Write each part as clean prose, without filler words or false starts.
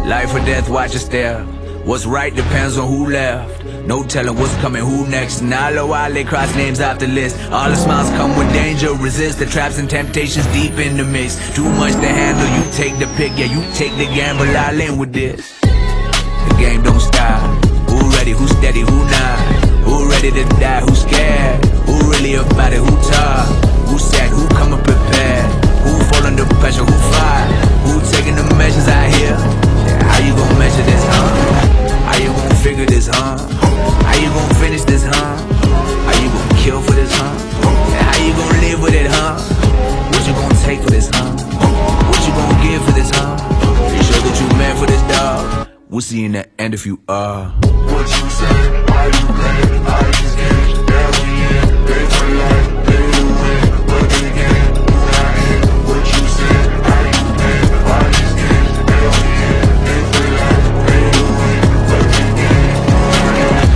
Life or death, watch us there. What's right depends on who left. No telling what's coming, who next. Nalo Wale, cross names off the list. All the smiles come with danger. Resist the traps and temptations deep in the mix. Too much to handle, you take the pick. Yeah, you take the gamble, I'll in with this. The game don't stop. Who ready, who steady, who not? Who ready to die, who scared? Who really about it, who talk? Who sad, who coming prepared? Who fall under pressure, who fight? Who taking the measures out here? Yeah, how you gon' measure this, huh? How you gon' figure this, huh? How you gon' finish this, huh? How you gon' kill for this, huh? Yeah, how you gon' live with it, huh? What you gon' take for this, huh? What you gon' give for this, huh? You sure that you meant for this, dog? We'll see you in the end if you are. What you say, how you play, how you skate, there we in, they for life, they to win, but they can't, who I am. What you say, how you play, how you skate, there we in, they for life, they to win, but they can't, who I am.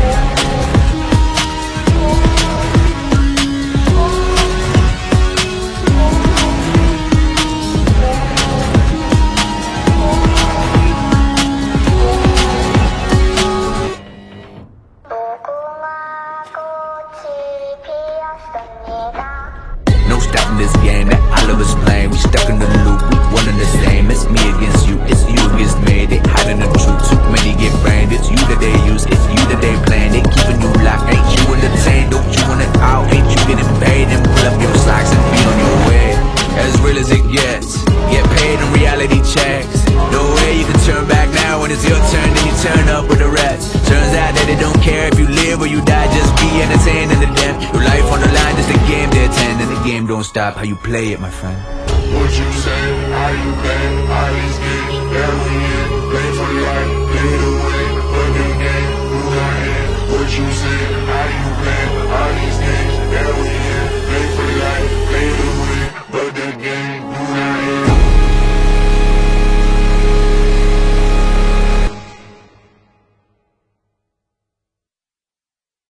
No stopping this game that all of us playing. We stuck in the loop, we one and the same. It's me against you, it's you against me. They hiding the truth, too many get framed. It's you that they use, it's you that they playing. They keeping you locked, ain't you entertained? Don't you want it out, ain't you getting paid? And pull up your socks and be on your way. As real as it gets, get paid in reality checks. No way you can turn back now. When it's your turn, then you turn up with the rest. Turns out that they don't care if you live or you die. Just be entertained in the damn. Your life on the line, just a game they attend. And the game don't stop, how you play it, my friend. What you say, how you play, how you skate, there we in, play for life, play to win, but they can't, who I am. What you say,